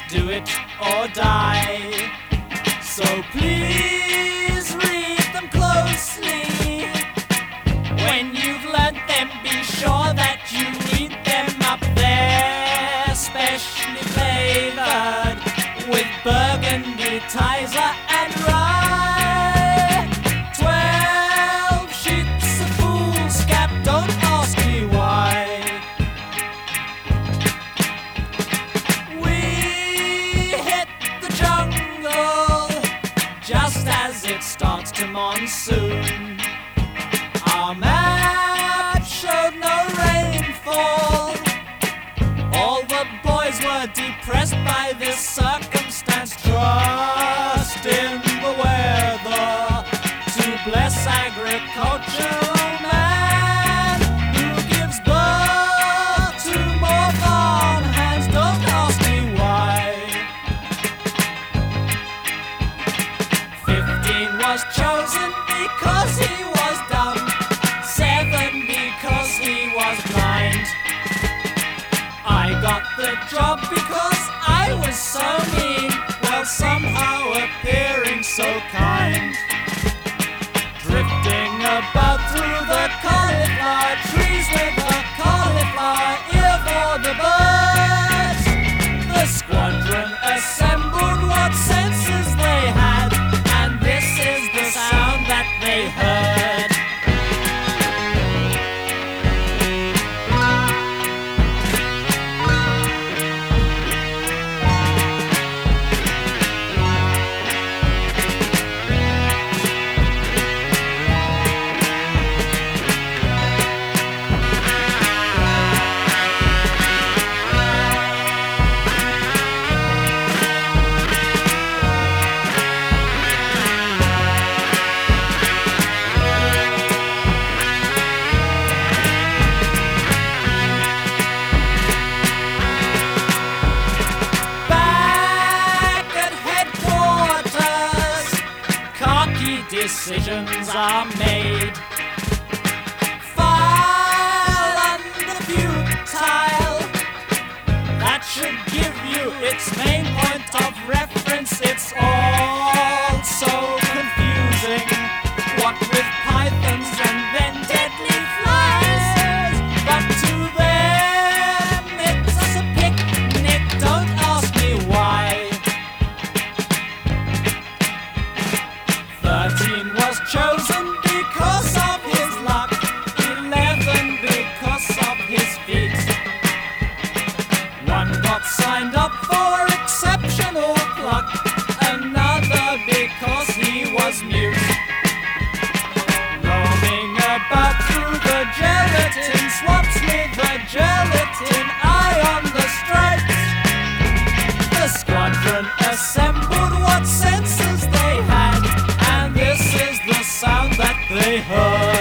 do it or die. So please read them closely. When you've learnt them, be sure that you read them up there. Specially flavored with burgundy, Tizer and rye. 12 sheets of foolscap, don't ask me why. We hit the jungle just as it starts to monsoon. Our map showed no rainfall. All the boys were depressed by this circumstance. Trust in the weather to bless agricultural man who gives birth to more farm hands. Don't ask me why. 15 was chosen because he was dumb. 7 because he was blind. I got the job because I was so mean, while somehow appearing so kind. Drifting about through the cauliflower trees with a cauliflower ear for the birds. The squadron assembled what senses they had, and this is the sound that they heard. Decisions are made. File under futile. That should give you its main point of reference. It's all so confusing. What with pythons and then deadly flies. But to them it's a picnic. Don't ask me why. 13 was chosen because of his luck. 11 because of his feet. 1 got signed up for exceptional pluck. Another because he was mute. Roaming about through the gelatin swamps with a gelatin eye on the stripes. The squadron assembled what senses they had, and this is the sound that they heard.